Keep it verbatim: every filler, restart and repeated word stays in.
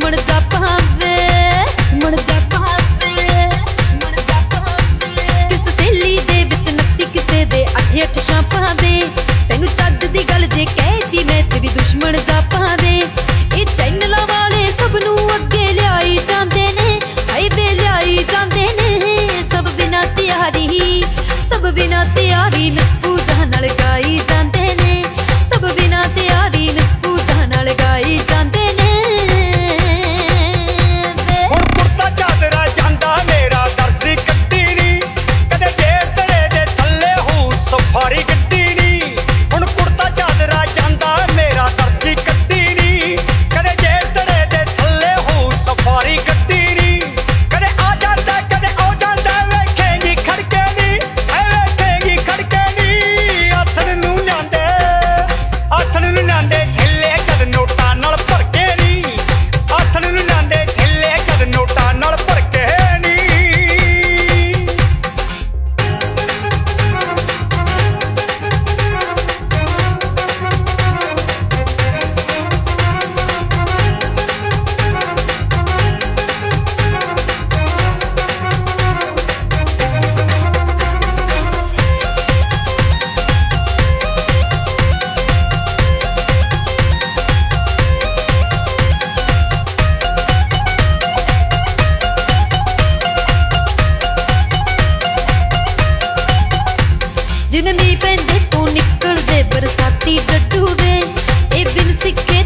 दुश्मन दा भावे दुश्मन दा भावे दुश्मन दा भावे किस सहेली दे विच नत्ती किसे दे अठ अठ शां पावे तैनू चज दी गल जे कहती मैं तेरी दुश्मन दा भावे ए चैनलां वाले सब नू अगे लियाई जांदे ने हाय वे लियाई जांदे ने सब बिना तैयारी सब बिना तैयारी मिस पूजा नाल गाई जांदे ने सब बिना तैयारी मिस पूजा नाल गाई जांदे ने हुण कुर्ता चादरा जांदा मेरा दर्जी कट्टी नी कदे जेब तेरे दे थल्ले हो सफारी कट्टी नी हुण कुर्ता चादरा जांदा मेरा दर्जी कट्टी नी कदे जेब तेरे दे थल्ले हो सफारी कट्टी नी कदे आ जांदा कदे आ जांदा वेखेंगी खड़के नी ऐ वेखेंगी खड़के नी आथण नूं ल्यांदे आथण नूं ल्यांदे ठेले जद नोटां नाल भर के नी आथण नूं ल्यांदे ठेले जद नोटां नाल भर के नी जिवें मींह पैंदे तों निकलदे बरसाती डड्डू वे ए बिन सिक्खे